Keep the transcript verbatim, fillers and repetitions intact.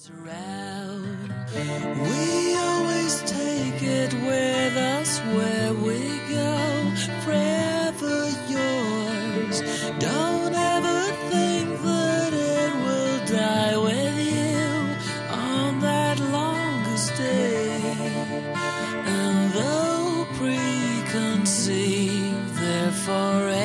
Around. We always take it with us where we go, forever yours. Don't ever think that it will die with you on that longest day. And though preconceived, they're forever.